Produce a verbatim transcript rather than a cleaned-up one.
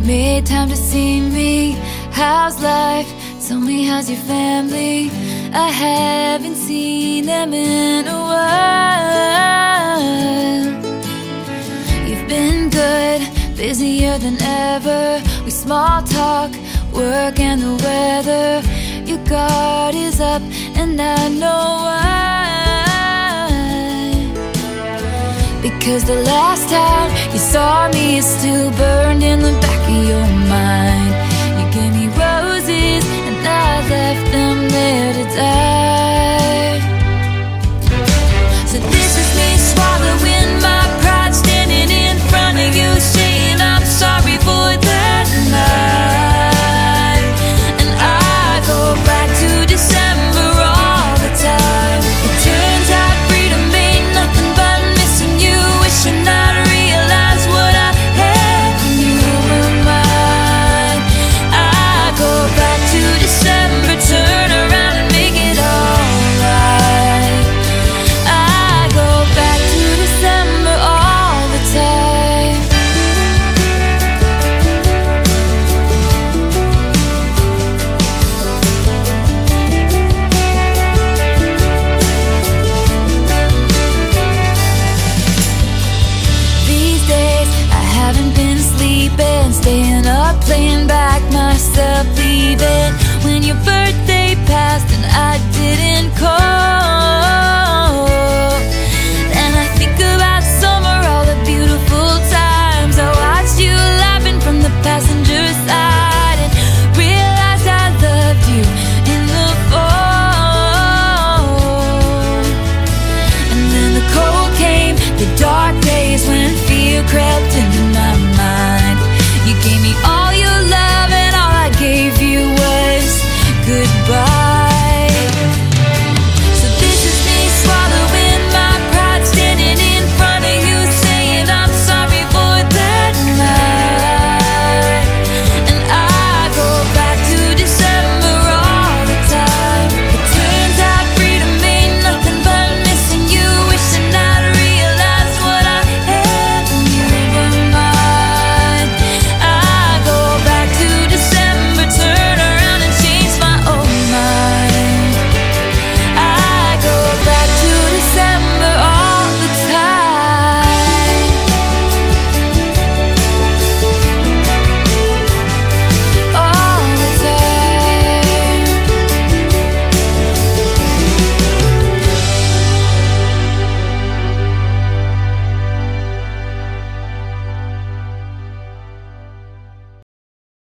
made time to see me. How's life? Tell me, how's your family? I haven't seen them in a while. You've been good, busier than ever. We small talk, work and the weather. Your guard is up and I know why. Because the last time you saw me is still burned in the back of your mind. You gave me roses and I left them there to die. So this is me swallowing my pride, standing in front of you saying I'm sorry for that night. And I go back to December all the time. It turns out freedom ain't nothing but missing you, wishing I'd realize what I had when you were mine. I go back to December, turn around and make it alright. I go back to December all the time. These days I haven't been sleeping, staying up, playing back myself, leaving when your birthday passed and I didn't call. And I think about summer, all the beautiful times I watched you laughing from the passenger side, and realized I loved you in the fall. And then the cold came, the dark days when fear crept in.